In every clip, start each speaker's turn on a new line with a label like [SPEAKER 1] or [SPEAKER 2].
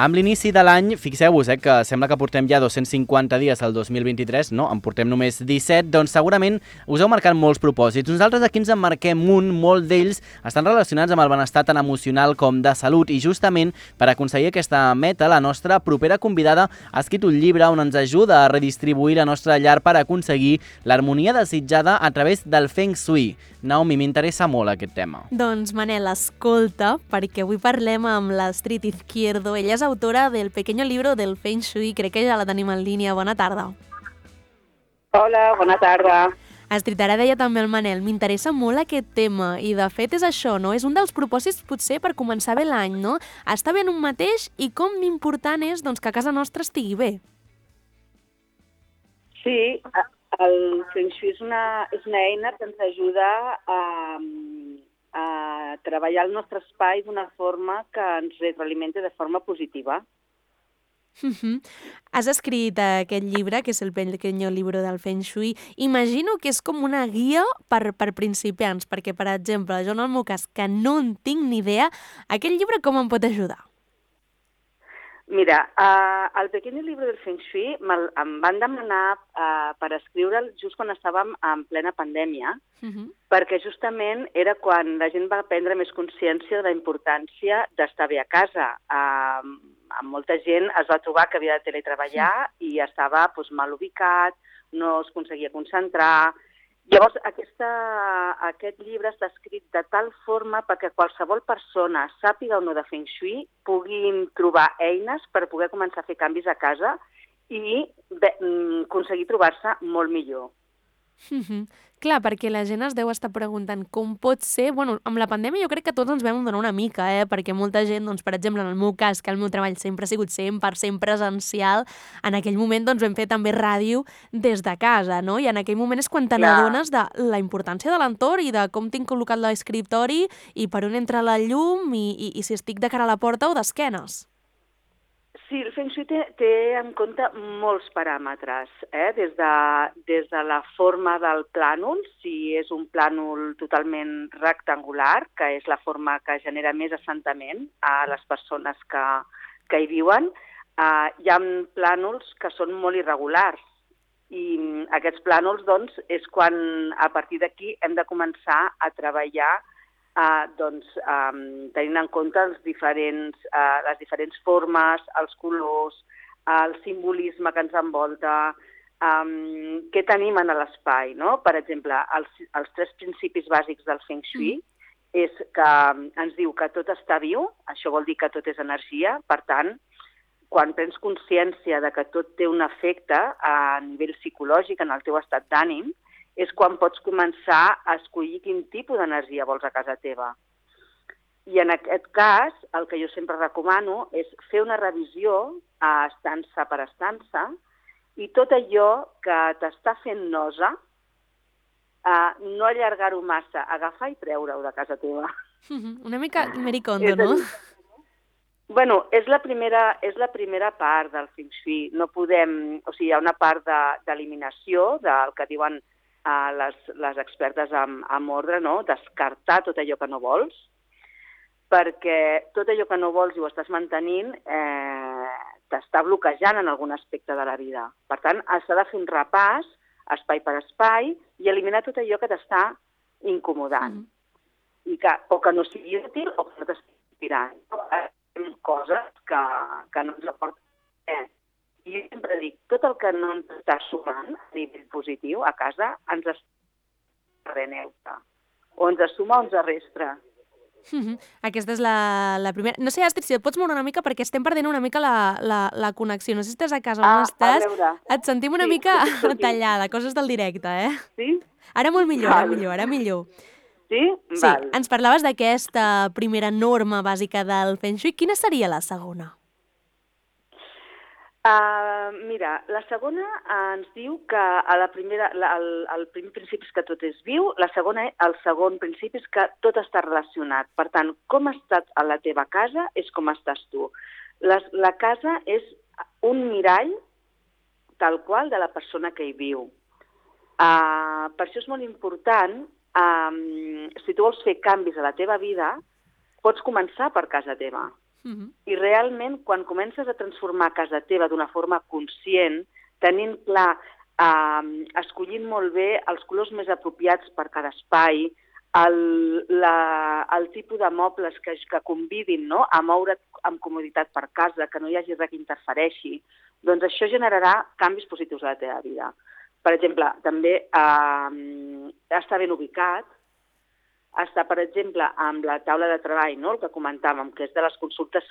[SPEAKER 1] Amb l'inici de l'any, fixeu-vos que sembla que portem ja 250 dies al 2023, no? En portem només 17, doncs segurament us heu marcat molts propòsits. Nosaltres aquí ens en marquem un, molt d'ells estan relacionats amb el benestar tant emocional com de salut i justament per aconseguir aquesta meta, la nostra propera convidada ha escrit un llibre on ens ajuda a redistribuir la nostra llar per aconseguir l'harmonia desitjada a través del Feng Shui. Naomi, m'interessa molt aquest tema.
[SPEAKER 2] Doncs Manel, escolta, perquè avui parlem amb l'Astrid Izquierdo. Ella és autora del Pequeño Libro del Feng Shui. Crec que ja la tenim en línia. Bona tarda.
[SPEAKER 3] Hola, bona tarda.
[SPEAKER 2] Astrid, ara deia també el Manel, m'interessa molt aquest tema i de fet és això, no? És un dels propòsits potser per començar bé l'any, no? Estar bé en un mateix i com d'important és doncs, que casa nostra estigui bé.
[SPEAKER 3] Sí, el Feng Shui és una eina que ens ajuda a treballar el nostre espai d'una forma que ens retroalimenta de forma positiva.
[SPEAKER 2] Has escrit aquest llibre, que és el Pequeño Libro del Feng Shui. Imagino que és com una guia per principiants, perquè, per exemple, jo en el meu cas, que no en tinc ni idea, aquest llibre com em pot ajudar?
[SPEAKER 3] Mira, el Pequeño Libro del Feng Shui em van demanar per escriure'l just quan estàvem en plena pandèmia, perquè justament era quan la gent va prendre més consciència de la importància d'estar bé a casa. Molta gent es va trobar que havia de teletreballar i estava mal ubicat, no es conseguia concentrar. Llavors, aquest llibre està escrit de tal forma perquè qualsevol persona, sàpiga o no de Feng Shui, puguin trobar eines per poder començar a fer canvis a casa i aconseguir trobar-se molt millor.
[SPEAKER 2] Clar, perquè la gent es deu estar preguntant com pot ser... Bueno, amb la pandèmia jo crec que tots ens vam donar una mica, perquè molta gent, doncs, per exemple, en el meu cas, que el meu treball sempre ha sigut 100% presencial, en aquell moment doncs, vam fer també ràdio des de casa, no? I en aquell moment és quan te n'adones de la importància de l'entorn i de com tinc col·locat l'escriptori i per on entra la llum i si estic de cara a la porta o d'esquenes.
[SPEAKER 3] Sí, el Feng Shui té en compte molts paràmetres, des de la forma del plànol, si és un plànol totalment rectangular, que és la forma que genera més assentament a les persones que hi viuen. Hi ha plànols que són molt irregulars i aquests plànols doncs, és quan a partir d'aquí hem de començar a treballar tenint en compte les diferents formes, els colors, el simbolisme que ens envolta, què tenim en l'espai, no? Per exemple, els 3 principis bàsics del Feng Shui és que ens diu que tot està viu, això vol dir que tot és energia, per tant, quan prens consciència de que tot té un efecte a nivell psicològic en el teu estat d'ànim, és quan pots començar a escollir quin tipus d'energia vols a casa teva. I en aquest cas, el que jo sempre recomano és fer una revisió a estança per estança i tot allò que t'està fent nosa, no allargar-ho massa, agafar i treure-ho de casa teva.
[SPEAKER 2] Una mica Marie Kondo, no?
[SPEAKER 3] Bueno, és la primera part del Feng Shui. No podem... O sigui, hi ha una part d'eliminació, del que diuen les expertes amb ordre, no? Descartar tot allò que no vols, perquè tot allò que no vols i ho estàs mantenint t'està bloquejant en algun aspecte de la vida. Per tant, s'ha de fer un repàs, espai per espai, i eliminar tot allò que t'està incomodant. O que no sigui útil o que no t'estigui inspirant. Coses que no ens aporten res. I jo sempre dic, tot el que no ens està sumant a nivell positiu a casa ens està neutre. O ens suma o ens resta.
[SPEAKER 2] Aquesta és la primera. No sé, Astrid, si et pots moure una mica perquè estem perdent una mica la connexió. No sé si estàs a casa on estàs. Et sentim una mica tallada, coses del directe,
[SPEAKER 3] Sí?
[SPEAKER 2] Ara molt millor, ara millor.
[SPEAKER 3] Sí?
[SPEAKER 2] Sí, ens parlaves d'aquesta primera norma bàsica del Feng Shui. Quina seria la segona?
[SPEAKER 3] Mira, la segona ens diu que el primer principi és que tot és viu, el segon principi és que tot està relacionat. Per tant, com estàs a la teva casa és com estàs tu. La casa és un mirall tal qual de la persona que hi viu. Per això és molt important, si tu vols fer canvis a la teva vida, pots començar per casa teva. I realment, quan comences a transformar casa teva d'una forma conscient, tenint clar, escollint molt bé els colors més apropiats per cada espai, el tipus de mobles que convidin, no?, a moure't amb comoditat per casa, que no hi hagi res que interfereixi, doncs això generarà canvis positius a la teva vida. Per exemple, també estar ben ubicat, està, per exemple, amb la taula de treball, no?, el que comentàvem, que és de les consultes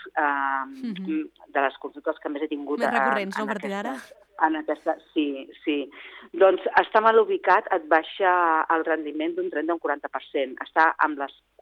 [SPEAKER 3] que més he tingut.
[SPEAKER 2] Més recurrents, no?, a partir d'ara.
[SPEAKER 3] Sí. Doncs estar mal ubicat et baixa el rendiment d'un 30 o un 40%. Estar amb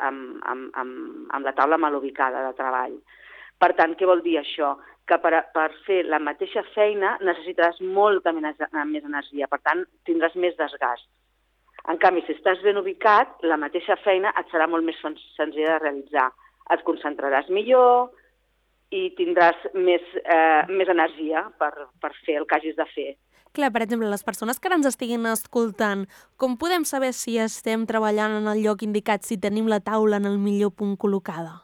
[SPEAKER 3] la taula mal ubicada de treball. Per tant, què vol dir això? Que per fer la mateixa feina necessitaràs molta més energia, per tant, tindràs més desgast. En canvi, si estàs ben ubicat, la mateixa feina et serà molt més senzilla de realitzar. Et concentraràs millor i tindràs més energia per fer el que hagis de fer.
[SPEAKER 2] Clar, per exemple, les persones que ara ens estiguin escoltant, com podem saber si estem treballant en el lloc indicat, si tenim la taula en el millor punt col·locada?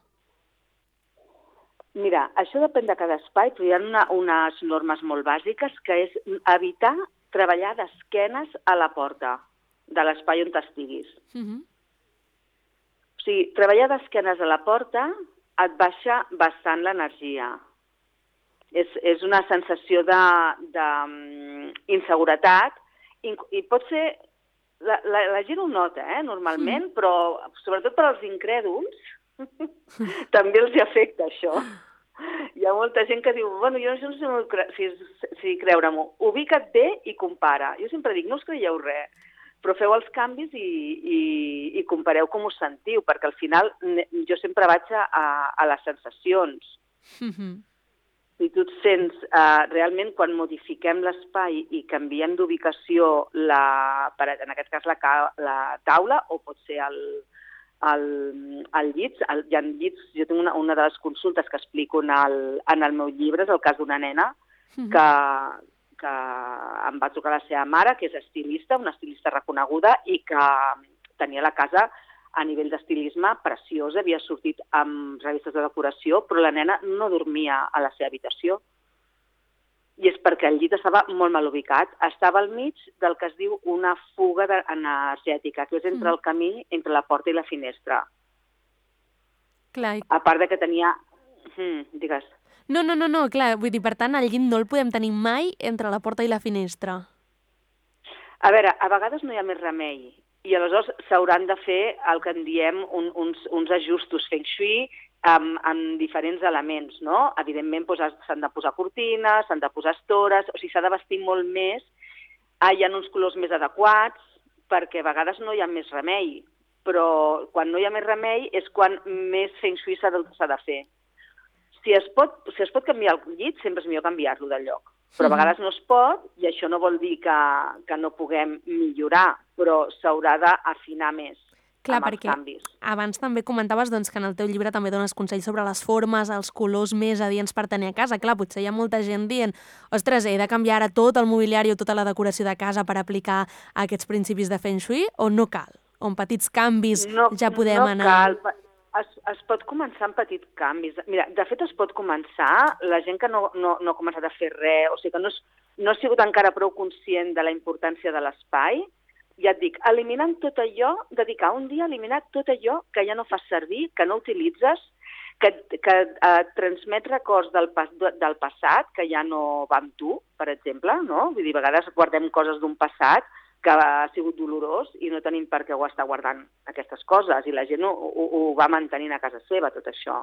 [SPEAKER 3] Mira, això depèn de cada espai, però hi ha unes normes molt bàsiques, que és evitar treballar d'esquenes a la porta de l'espai on estiguis. O sigui, treballar d'esquenes a la porta et baixa bastant l'energia. És una sensació d'inseguretat i pot ser... La gent ho nota, normalment, però sobretot per als incrèduls també els afecta això. Hi ha molta gent que diu, bueno, jo no sé si creure-m'ho. Ubica't bé i compara. Jo sempre dic, no us creieu res, però feu els canvis i compareu com us sentiu, perquè al final jo sempre vaig a les sensacions. Si tu et sents, realment, quan modifiquem l'espai i canviem d'ubicació, en aquest cas la taula, o pot ser el llit, hi ha llits, jo tinc una de les consultes que explico en el meu llibre, és el cas d'una nena que em va trucar la seva mare, que és estilista, una estilista reconeguda, i que tenia la casa a nivell d'estilisme preciós, havia sortit amb revistes de decoració, però la nena no dormia a la seva habitació. I és perquè el llit estava molt mal ubicat. Estava al mig del que es diu una fuga energètica, que és entre el camí entre la porta i la finestra.
[SPEAKER 2] Clar.
[SPEAKER 3] A part de que tenia... Digues.
[SPEAKER 2] No, clar, vull dir, per tant, el llit no el podem tenir mai entre la porta i la finestra.
[SPEAKER 3] A veure, a vegades no hi ha més remei, i aleshores s'hauran de fer el que en diem uns ajustos feng shui amb diferents elements, no? Evidentment s'han de posar cortines, s'han de posar estores, o sigui, s'ha de vestir molt més, hi ha uns colors més adequats, perquè a vegades no hi ha més remei, però quan no hi ha més remei és quan més feng shui s'ha de fer. Si es pot canviar el llit, sempre és millor canviar-lo del lloc. Però a vegades no es pot, i això no vol dir que no puguem millorar, però s'haurà d'afinar més amb els canvis.
[SPEAKER 2] Abans també comentaves que en el teu llibre també dones consells sobre les formes, els colors més adients per tenir a casa. Clar, potser hi ha molta gent dient, ostres, he de canviar ara tot el mobiliari o tota la decoració de casa per aplicar aquests principis de Feng Shui, o no cal? O amb petits canvis ja podem anar...
[SPEAKER 3] No cal. Es pot començar amb petits canvis. Mira, de fet es pot començar, la gent que no ha començat a fer res, o sigui que no ha sigut encara prou conscient de la importància de l'espai, ja et dic, eliminant tot allò, dedicar un dia a eliminar tot allò que ja no fas servir, que no utilitzes, que et transmet records del passat, que ja no va amb tu, per exemple, no? Vull dir, a vegades guardem coses d'un passat que ha sigut dolorós i no tenim per què ho estar guardant aquestes coses, i la gent ho va mantenint a casa seva, tot això.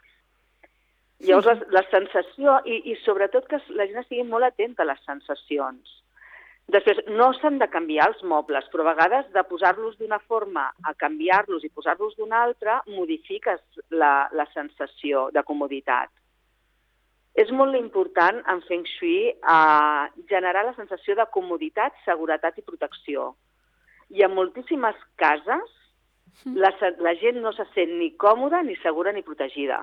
[SPEAKER 3] Llavors, la sensació, i sobretot que la gent estigui molt atenta a les sensacions. Després, no s'han de canviar els mobles, però a vegades de posar-los d'una forma a canviar-los i posar-los d'una altra, modifiques la sensació de comoditat. És molt important en Feng Shui generar la sensació de comoditat, seguretat i protecció. I en moltíssimes cases la gent no se sent ni còmoda, ni segura, ni protegida.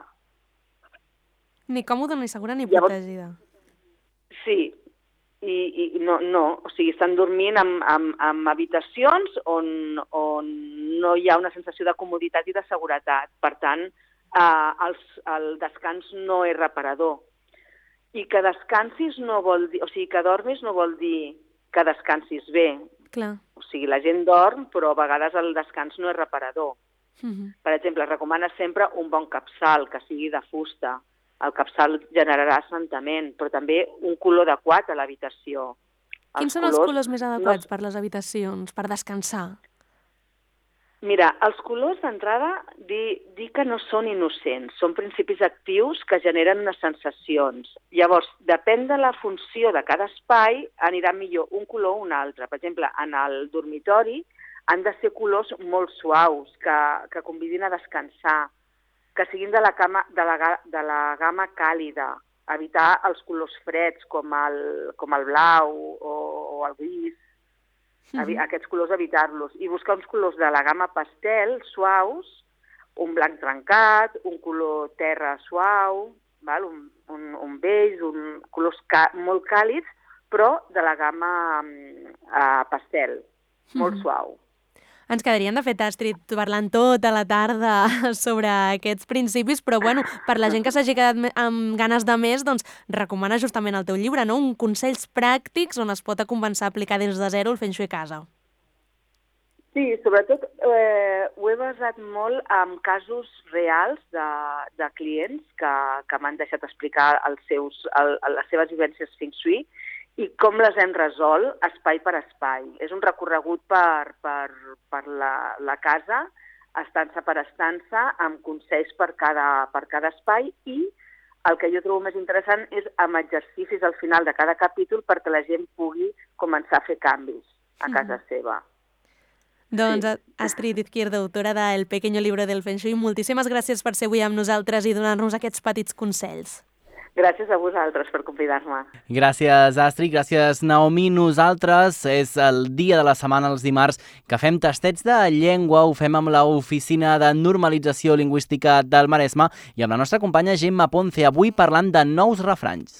[SPEAKER 2] Ni còmoda, ni segura, ni protegida.
[SPEAKER 3] Sí, i no, o sigui, estan dormint en habitacions on no hi ha una sensació de comoditat i de seguretat. Per tant, el descans no és reparador. I que descansis no vol dir... O sigui, que dormis no vol dir que descansis bé.
[SPEAKER 2] Clar.
[SPEAKER 3] O sigui, la gent dorm, però a vegades el descans no és reparador. Per exemple, es recomana sempre un bon capçal, que sigui de fusta. El capçal generarà assentament, però també un color adequat a l'habitació.
[SPEAKER 2] Quins són els colors més adequats per les habitacions, per descansar?
[SPEAKER 3] Mira, els colors d'entrada dir que no són innocents, són principis actius que generen unes sensacions. Llavors, depèn de la funció de cada espai, anirà millor un color o un altre. Per exemple, en el dormitori han de ser colors molt suaus, que convidin a descansar, que siguin de la gamma càlida, evitar els colors freds com el blau o el gris. Aquests colors evitar-los i buscar uns colors de la gamma pastel suaus, un blanc trencat, un color terra suau, un beix, colors molt càlids, però de la gamma pastel, molt suau.
[SPEAKER 2] Ens quedaríem, de fet, Astrid, parlant tota la tarda sobre aquests principis, però bueno, per la gent que s'hagi quedat amb ganes de més, doncs recomana justament el teu llibre, no? Un consells pràctics on es pot començar a aplicar des de zero el Feng Shui a casa.
[SPEAKER 3] Sí, sobretot ho he basat molt en casos reals de clients que m'han deixat explicar les seves vivències Feng Shui i com les hem resolt espai per espai. És un recorregut per la casa, estança per estança, amb consells per cada espai i el que jo trobo més interessant és amb exercicis al final de cada capítol perquè la gent pugui començar a fer canvis a casa seva.
[SPEAKER 2] Doncs Astrid Izquierdo, autora de El pequeño libro del Feng Shui, moltíssimes gràcies per ser avui amb nosaltres i donar-nos aquests petits consells.
[SPEAKER 3] Gràcies a vosaltres per convidar-me.
[SPEAKER 1] Gràcies, Astrid. Gràcies, Naomi. Nosaltres és el dia de la setmana, els dimarts, que fem tastets de llengua. Ho fem amb l'Oficina de Normalització Lingüística del Maresme i amb la nostra companya Gemma Ponce, avui parlant de nous refranys.